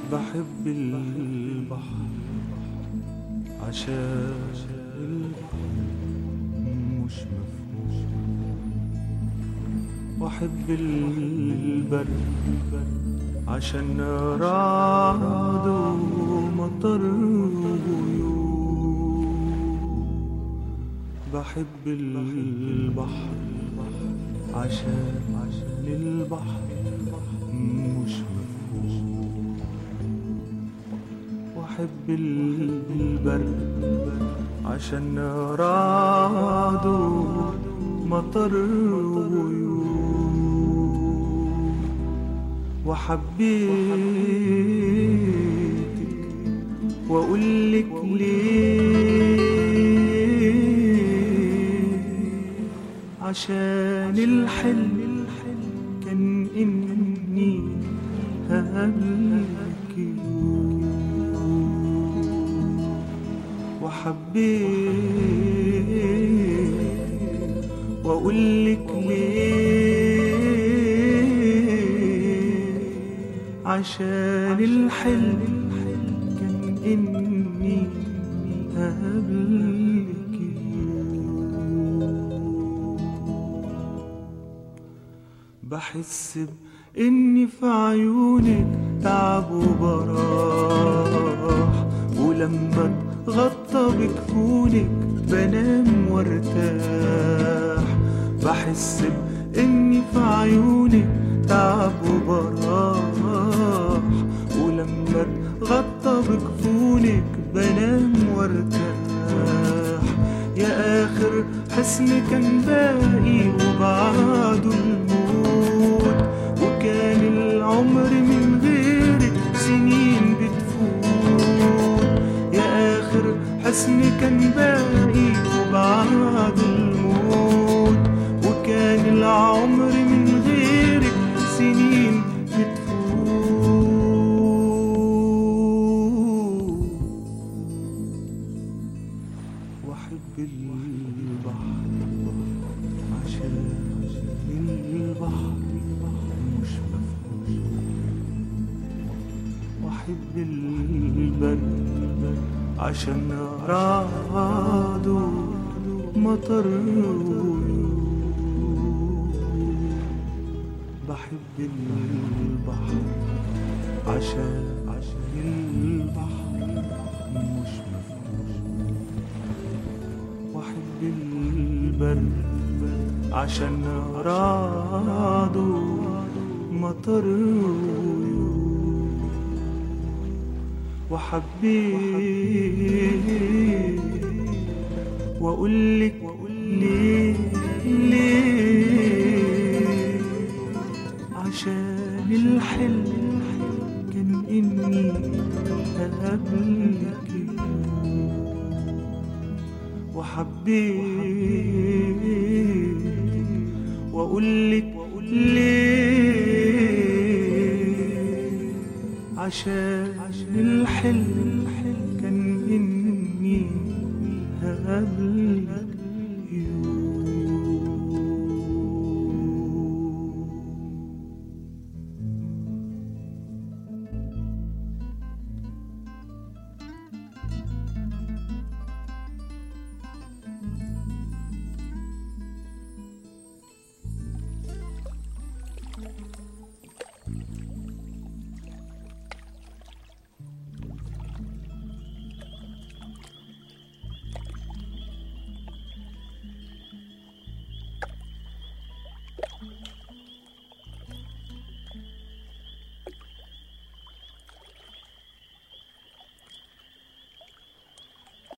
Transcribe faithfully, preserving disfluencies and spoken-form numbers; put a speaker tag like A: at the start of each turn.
A: بحب البحر عشان البحر مش مفهوم، واحب البرد عشان رعد ومطر وغيوم. بحب البحر عشان البحر مش مفهوم، واحب البرد عشان رعد ومطر وغيوم. وحبيتك واقولك ليه، عشان الحلم كان اني هقابلك يوم. وحبيت واقولك ليه، عشان الحلم كان اني هقابلك يوم. بحس باني في عيونك تعب وبراح، ولما اتغطى بكفونك بنام وارتاح. بحس باني في عيونك تعب وبراح، ولما اتغطى بكفونك بنام وارتاح. يا اخر حسن كان باقي وبعده الموت، وكان العمر من غيرك سنين بتفوت. يا اخر حسن كان باقي وبعده الموت، وكان العمر من غيرك سنين بتفوت. واحب البحر عشان البحر مش مفهوم، واحب البرد عشان رعد ومطر وغيوم. بحب البحر عشان البحر مش مفهوم، واحب البرد عشان رعد ومطر وغيوم. وحبيت واقولك ليه ليه، عشان الحلم كان اني هقابلك يوم. وحبيت واقولك ليه، عشان الحلم كان اني هقابلك